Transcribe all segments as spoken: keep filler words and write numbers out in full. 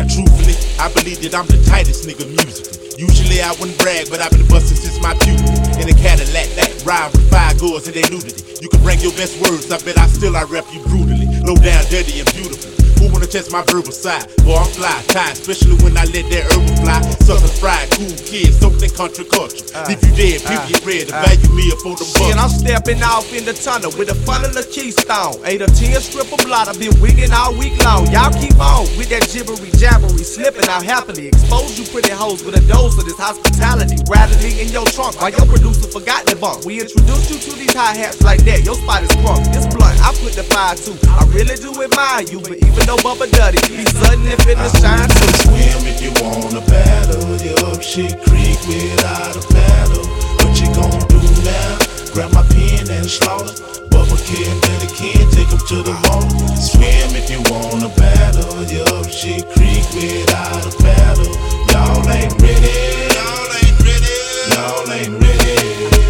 truthfully, I believe that I'm the tightest nigga musically. Usually I wouldn't brag, but I've been bustin' since my puberty. In a Cadillac that ride with five girls and they nudity. You can bring your best words, I bet I still I rep you brutally. Low down, dirty and beautiful. Who wanna test my verbal side? Boy, I'm fly, tight, especially when I let that herbal fly. Southern fried, cool kids, soaked in country culture. Uh, if you dead, people uh, get red, to uh, value me for the bucks. Shit, I'm stepping off in the tunnel with a funnel of keystone. Eight or ten strip of blood, I've been wigging all week long. Y'all keep on with that gibbery jabbery, slipping out happily. Expose you pretty hoes with a dose of this hospitality. Rattling in your trunk while your producer forgot the bunk. We introduced you to these hi-hats like that, your spot is crunk. This blunt, I put the fire to. I really do admire you, but even though Bubba Duddy, he's sudden if in the shine too. Swim if you wanna battle, you up shit creek without a paddle. What you gon' do now? Grab my pen and slaughter. Bubba kid, better kid, take him to the water. Swim if you wanna battle, you up shit creek without a paddle. Y'all ain't ready, y'all ain't ready, y'all ain't ready.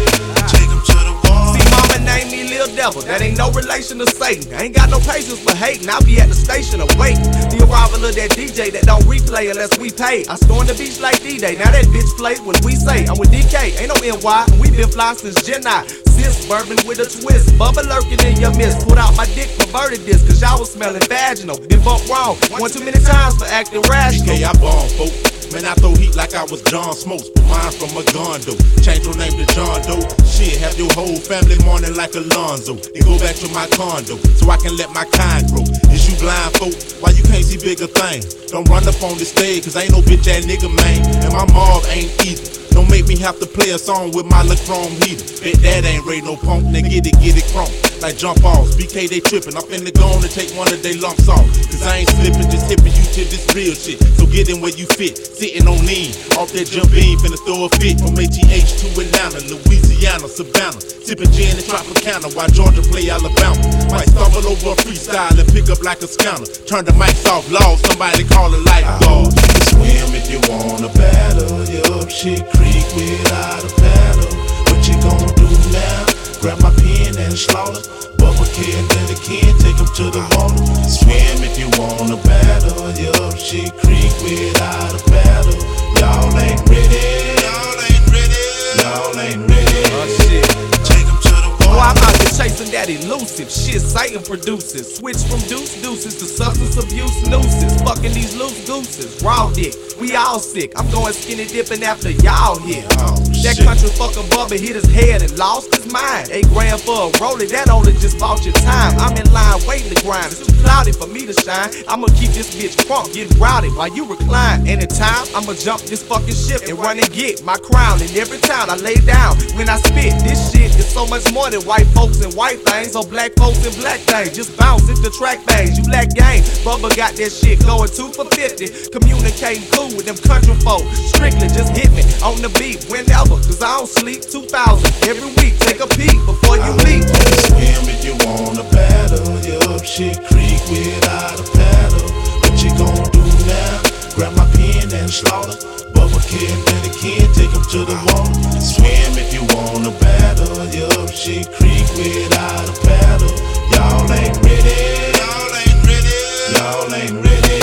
Take him to the water. See, mama named me Lil Devil, that ain't no relation to Satan. I ain't got no patience for hating, I'll be at the station awaiting the arrival of that D J that don't replay unless we pay. I storm the beach like D-Day, now that bitch plays when we say I'm with D K, ain't no N Y, and we been fly since Gen I. Sis, bourbon with a twist, Bubba lurking in your midst. Put out my dick, perverted this, cause y'all was smelling vaginal. Been bumped wrong, one too many times for acting rational. D K, I bomb, folk. Man, I throw heat like I was John Smokes, but mine from a gondo. Change your name to John Doe. Shit, have your whole family mourning like Alonzo. Then go back to my condo, so I can let my kind grow. Is you blind, folk? Why you can't see bigger things? Don't run up on the stage, cause ain't no bitch ass nigga, man. And my mob ain't either. Don't make me have to play a song with my little chrome heater. Bet that ain't Ray no punk, then get it, get it crunk. Like jump offs, B K they trippin'. I'm finna go on and take one of they lumps off. Cause I ain't slippin', just hippin' you to this real shit. So get in where you fit, sittin' on lean. Off that jump beam, finna throw a fit. From A T H to Atlanta, Louisiana, Savannah. Sippin' gin and Tropicana while Georgia play Alabama. Might stumble over a freestyle and pick up like a scanner. Turn the mics off, Lord, somebody call a lifeguard. Swim if you wanna battle, you up shit creek without a paddle. What you gon' do now? Grab my pen and slaughter. Bubba kid, let a kid, take him to the water. Swim if you wanna battle, you up shit creek without a paddle. Y'all ain't ready, y'all ain't ready, y'all ain't ready. Oh shit. Take him to the water. Oh, I'm out here chasing that elusive shit Satan produces. Switch from deuce deuces to substance abuse nooses. Fucking these loose gooses, raw dick. We all sick. I'm going skinny dipping after y'all here. Oh, that shit. country fucking Bubba hit his head and lost his mind. Eight grand for a rollie, that only just bought your time. I'm in line waiting to grind. It's too cloudy for me to shine. I'ma keep this bitch crunk, getting rowdy while you recline. Anytime, I'ma jump this fucking ship and run and get my crown. And every town I lay down when I spit, this shit is so much more than white folks and white things or black folks and black things. Just bounce if the track things. You lack game. Bubba got that shit going two for fifty. Communicating cool with them country folk. Strictly just hit me on the beat whenever, cause I don't sleep. Two thousand every week. Take a peek before you leap. Swim if you wanna battle, you up shit creek without a paddle. What you gon' do now? Grab my pen and slaughter. Bubba kid, let a kid, take him to the water. Swim if you wanna battle, you up shit creek without a paddle. Y'all ain't ready, y'all ain't ready, y'all ain't ready.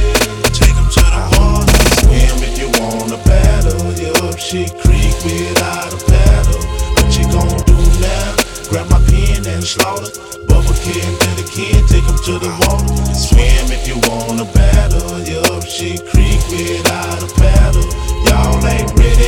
Take him to the water. Swim if you wanna battle, you up shit creek without a paddle. What you gon' do now? Grab my pen and slaughter. Bubba kid, let a kid, take him to the water. Swim if you wanna battle, you up shit creek without a paddle. Y'all ain't ready.